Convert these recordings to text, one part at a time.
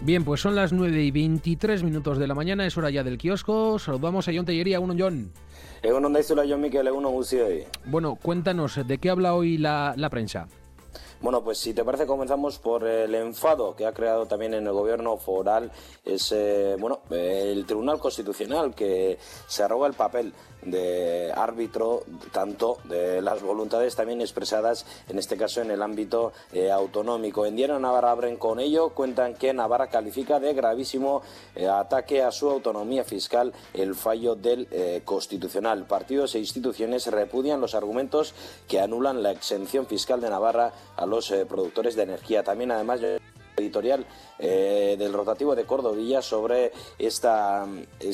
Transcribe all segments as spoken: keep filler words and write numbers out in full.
Bien, pues son las nueve y veintitrés minutos de la mañana, es hora ya del kiosco. Saludamos a Jon Tellería. Uno, Jon. Egunon daizula, Jon Mikel, egunon guztioi. Bueno, cuéntanos, ¿de qué habla hoy la, la prensa? Bueno, pues si te parece comenzamos por el enfado que ha creado también en el gobierno foral es eh, bueno el Tribunal Constitucional, que se arroga el papel de árbitro tanto de las voluntades también expresadas en este caso en el ámbito eh, autonómico. En Diario Navarra abren con ello, cuentan que Navarra califica de gravísimo eh, ataque a su autonomía fiscal el fallo del eh, Constitucional. Partidos e instituciones repudian los argumentos que anulan la exención fiscal de Navarra a los eh, productores de energía. También además editorial eh, del rotativo de Cordovilla sobre esta,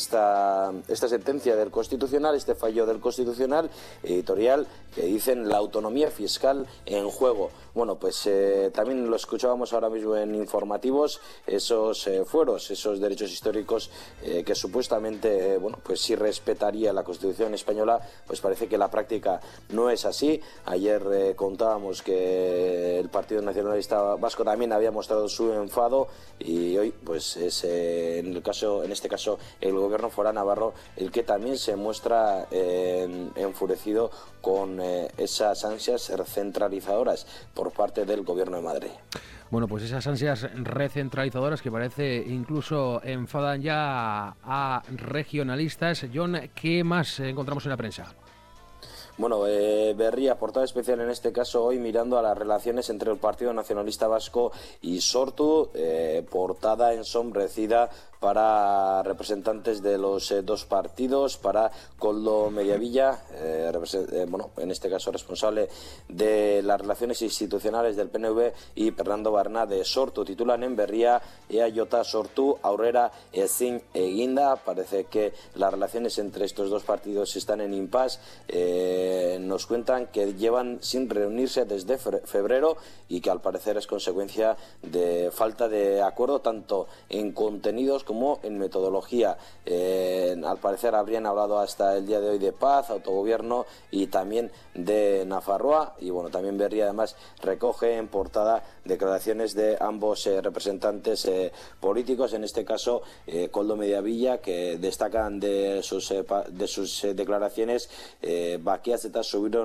esta, esta sentencia del Constitucional, este fallo del Constitucional, editorial que dicen la autonomía fiscal en juego. Bueno, pues eh, también lo escuchábamos ahora mismo en informativos, esos eh, fueros, esos derechos históricos eh, que supuestamente, eh, bueno, pues sí respetaría la Constitución española, pues parece que la práctica no es así. Ayer eh, contábamos que el Partido Nacionalista Vasco también había mostrado su enfado y hoy pues es eh, en el caso en este caso el gobierno foral navarro el que también se muestra eh, enfurecido con eh, esas ansias recentralizadoras por parte del gobierno de Madrid. Bueno, pues esas ansias recentralizadoras que parece incluso enfadan ya a regionalistas. Jon, ¿qué más encontramos en la prensa? Bueno, eh, Berria, portada especial en este caso hoy mirando a las relaciones entre el Partido Nacionalista Vasco y Sortu, eh, portada ensombrecida para representantes de los eh, dos partidos, para Koldo Mediavilla, eh, eh, bueno, en este caso responsable de las relaciones institucionales del P N V, y Fernando Barna de Sortu. Titulan en Berria, Ea Jota Sortu aurrera ezin eginda. Parece que las relaciones entre estos dos partidos están en impasse. Eh, nos cuentan que llevan sin reunirse desde febrero y que al parecer es consecuencia de falta de acuerdo tanto en contenidos como en metodología. Eh, al parecer habrían hablado hasta el día de hoy de paz, autogobierno y también de Nafarroa. Y bueno, también Berria además recoge en portada declaraciones de ambos eh, representantes eh, políticos, en este caso eh, Koldo Mediavilla, que destacan de sus, eh, de sus eh, declaraciones eh, bakiaz eta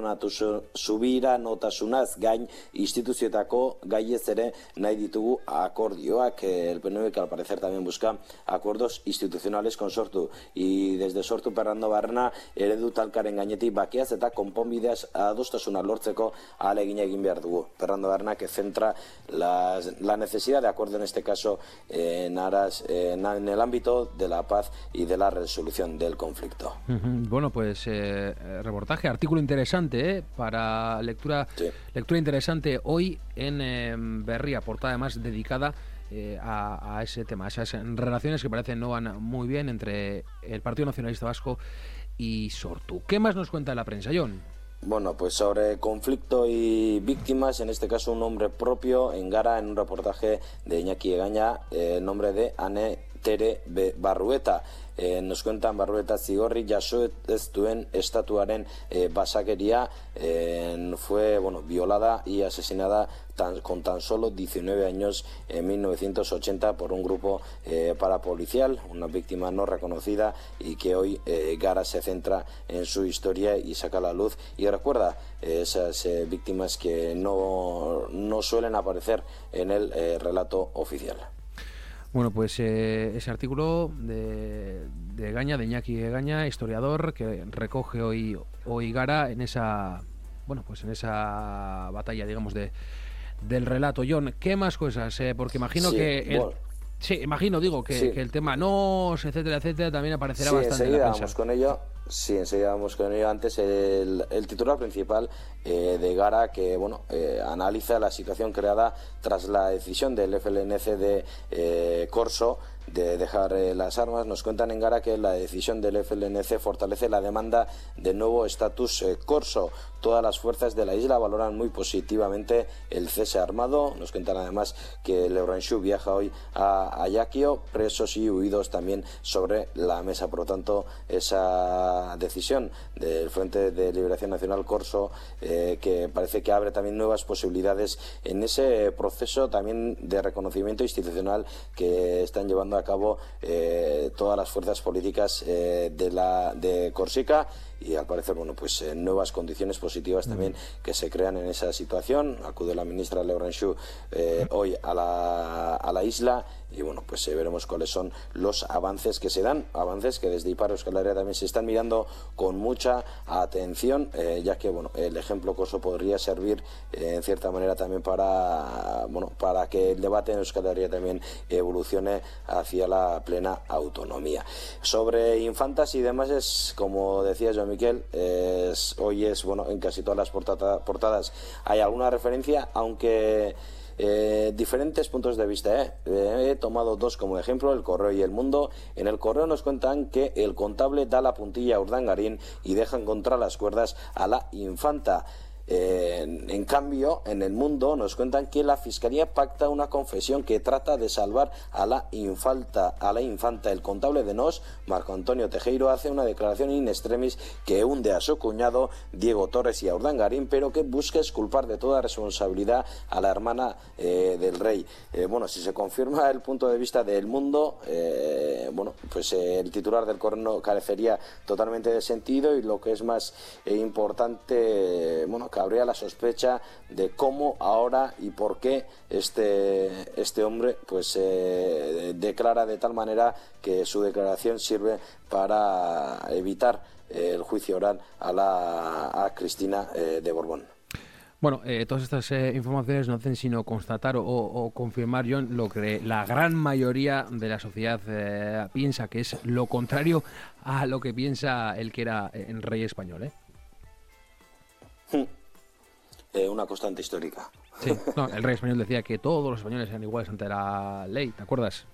subiranotasunaz gain instituzioetako gaiez ere nahi ditugu akordioak. eh, el P N V, que al parecer también busca acuerdos institucionales con Sortu, y desde Sortu Fernando Barna eredu talkaren gainetik bakeaz eta konponbideaz adostasuna lortzeko ahalegina egin behar dugu. Fernando Barna, que centra las, la necesidad de acuerdo en este caso en aras en, en el ámbito de la paz y de la resolución del conflicto. Uh-huh. Bueno, pues eh, reportaje, artículo interesante, ¿eh? para lectura, sí. lectura interesante hoy en eh, Berria, portada además dedicada Eh, a, a ese tema, a esas relaciones que parecen no van muy bien entre el Partido Nacionalista Vasco y Sortu. ¿Qué más nos cuenta la prensa, Jon? Bueno, pues sobre conflicto y víctimas, en este caso un nombre propio en Gara, en un reportaje de Iñaki Egaña, el eh, nombre de Ane Tere Barrueta. Eh, nos cuentan Barrueta zigorri jaso ez duen estatuaren eh, basakeria, eh, fue bueno violada y asesinada tan, con tan solo diecinueve años en mil novecientos ochenta por un grupo eh, parapolicial, una víctima no reconocida, y que hoy eh, Gara se centra en su historia y saca a la luz y recuerda eh, esas eh, víctimas que no, no suelen aparecer en el eh, relato oficial. Bueno, pues eh, ese artículo de, de Egaña, de Iñaki Egaña, historiador, que recoge hoy, hoy Gara en esa, bueno, pues en esa batalla, digamos, de del relato. Jon, ¿qué más cosas? Eh, porque imagino sí, que el, bueno. sí, imagino, digo, que, sí. que el tema nos, etcétera, etcétera, también aparecerá sí, bastante en la prensa. Vamos con ello. Sí, enseguida vamos con ello. Antes el, el titular principal eh, de Gara, que bueno eh, analiza la situación creada tras la decisión del F L N C de eh, Corso de dejar eh, las armas. Nos cuentan en Gara que la decisión del F L N C fortalece la demanda de nuevo estatus eh, Corso. Todas las fuerzas de la isla valoran muy positivamente el cese armado. Nos cuentan además que el Euranshu viaja hoy a Ajaccio, presos y huidos también sobre la mesa. Por lo tanto, esa esta decisión del Frente de Liberación Nacional Corso, eh, que parece que abre también nuevas posibilidades en ese proceso también de reconocimiento institucional que están llevando a cabo eh, todas las fuerzas políticas eh, de la de Corsica, y al parecer, bueno, pues eh, nuevas condiciones positivas también que se crean en esa situación. Acude la ministra Lebranchu eh, hoy a la, a la isla, y bueno, pues eh, veremos cuáles son los avances que se dan, avances que desde Ipar Euskal Herria también se están mirando con mucha atención, eh, ya que, bueno, el ejemplo corso podría servir eh, en cierta manera también para, bueno, para que el debate en Euskal Herria también evolucione hacia la plena autonomía. Sobre infantas y demás, es como decía yo, Miquel, es, hoy es, bueno, en casi todas las portada, portadas hay alguna referencia, aunque eh, diferentes puntos de vista. ¿eh? Eh, he tomado dos como ejemplo, El Correo y El Mundo. En El Correo nos cuentan que el contable da la puntilla a Urdangarín y dejan contra las cuerdas a la infanta. Eh, en, en cambio, en El Mundo nos cuentan que la Fiscalía pacta una confesión que trata de salvar a la infanta. A la infanta. El contable de Nos, Marco Antonio Tejero, hace una declaración in extremis que hunde a su cuñado Diego Torres y a Urdangarín, pero que busca exculpar de toda responsabilidad a la hermana eh, del rey. Eh, bueno, si se confirma el punto de vista de El Mundo, eh, bueno, pues eh, el titular del Correo carecería totalmente de sentido, y lo que es más eh, importante, eh, bueno, habría la sospecha de cómo, ahora y por qué este, este hombre pues eh, declara de tal manera que su declaración sirve para evitar eh, el juicio oral a, la, a Cristina eh, de Borbón. Bueno, eh, todas estas eh, informaciones no hacen sino constatar o, o confirmar, John, lo que la gran mayoría de la sociedad eh, piensa, que es lo contrario a lo que piensa el que era eh, el rey español, ¿eh? Hmm. Eh, una constante histórica. Sí, no, el rey español decía que todos los españoles eran iguales ante la ley, ¿te acuerdas?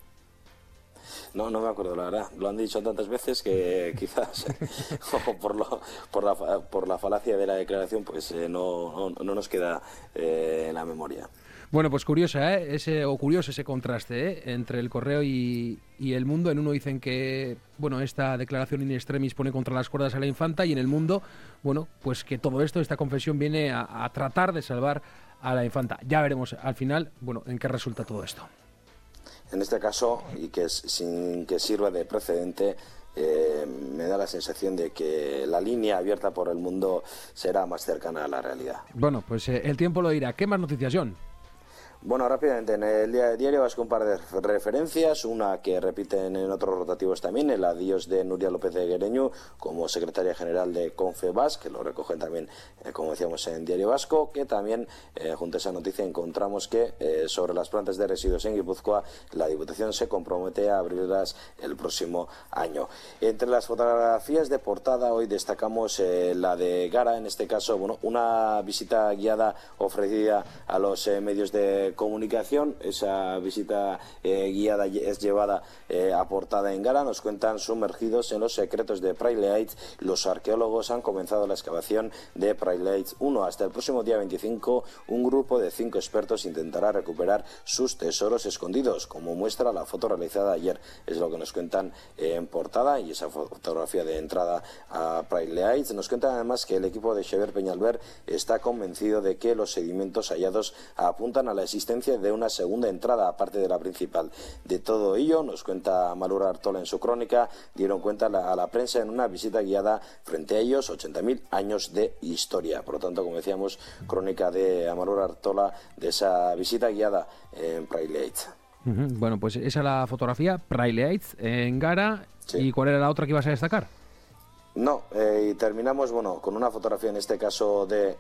No, no me acuerdo, la verdad. Lo han dicho tantas veces que quizás o por, lo, por, la, por la falacia de la declaración, pues eh, no, no, no nos queda eh, en la memoria. Bueno, pues curiosa, ¿eh? Ese, o curioso ese contraste, ¿eh? Entre El Correo y, y El Mundo. En uno dicen que, bueno, esta declaración in extremis pone contra las cuerdas a la infanta, y en El Mundo, bueno, pues que todo esto, esta confesión, viene a, a tratar de salvar a la infanta. Ya veremos al final, bueno, en qué resulta todo esto. En este caso, y que es, sin que sirva de precedente, eh, me da la sensación de que la línea abierta por El Mundo será más cercana a la realidad. Bueno, pues eh, el tiempo lo dirá. ¿Qué más noticias, John? Bueno, rápidamente, en el Diario Vasco un par de referencias, una que repiten en otros rotativos también, el adiós de Nuria López de Guereñu como secretaria general de Confebask, que lo recogen también, eh, como decíamos, en Diario Vasco, que también, eh, junto a esa noticia, encontramos que eh, sobre las plantas de residuos en Guipúzcoa, la Diputación se compromete a abrirlas el próximo año. Entre las fotografías de portada, hoy destacamos eh, la de Gara, en este caso, bueno, una visita guiada ofrecida a los eh, medios de comunicación. Esa visita eh, guiada es llevada eh, a portada en Gara. Nos cuentan: sumergidos en los secretos de Praileaitz, los arqueólogos han comenzado la excavación de Praileaitz uno. Hasta el próximo día veinticinco, un grupo de cinco expertos intentará recuperar sus tesoros escondidos, como muestra la foto realizada ayer. Es lo que nos cuentan eh, en portada, y esa fotografía de entrada a Praileaitz. Nos cuentan además que el equipo de Xavier Peñalver está convencido de que los sedimentos hallados apuntan a la existencia de una segunda entrada aparte de la principal. De todo ello nos cuenta Malura Artola en su crónica. Dieron cuenta a la prensa en una visita guiada frente a ellos ochenta mil años de historia. Por lo tanto, como decíamos, crónica de Malura Artola de esa visita guiada en Praileaitz. Uh-huh. Bueno, pues esa es la fotografía, Praileaitz en Gara. Sí. ¿Y cuál era la otra que ibas a destacar? No, eh, y terminamos, bueno, con una fotografía, en este caso de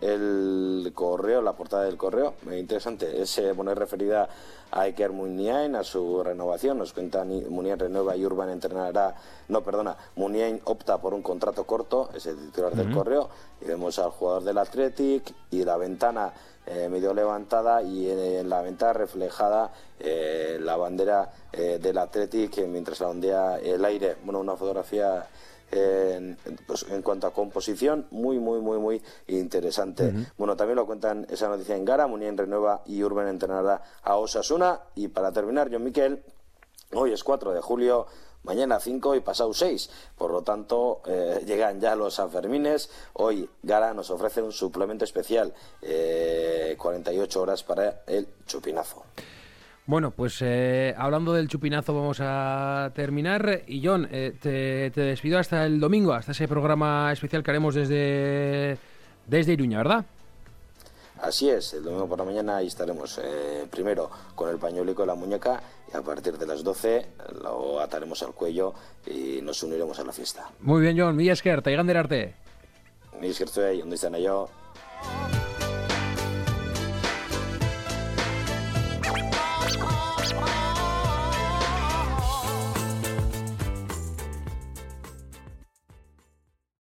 El Correo, la portada del Correo, muy interesante. Es, eh, bueno, es referida a Iker Muniain, a su renovación. Nos cuentan: Muniain renueva y Urban entrenará, no, perdona, Muniain opta por un contrato corto, es el titular uh-huh. del Correo, y vemos al jugador del Athletic y la ventana eh, medio levantada, y en, en la ventana reflejada eh, la bandera eh, del Athletic mientras la ondea el aire. Bueno, una fotografía En, pues, en cuanto a composición, muy, muy, muy, muy interesante. Uh-huh. Bueno, también lo cuentan esa noticia en Gara: Muniain renueva y Urban entrenará a Osasuna. Y para terminar, John Miquel, hoy es cuatro de julio, mañana cinco y pasado seis. Por lo tanto, eh, llegan ya los Sanfermines. Hoy Gara nos ofrece un suplemento especial, eh, cuarenta y ocho horas para el chupinazo. Bueno, pues eh, hablando del chupinazo vamos a terminar. Y Jon, eh, te, te despido hasta el domingo, hasta ese programa especial que haremos desde, desde Iruña, ¿verdad? Así es, el domingo por la mañana ahí estaremos eh, primero con el pañuelico en la muñeca y a partir de las doce lo ataremos al cuello y nos uniremos a la fiesta. Muy bien, Jon, mila esker, taiganderarte. Mila esker zuei, ondo izan aio.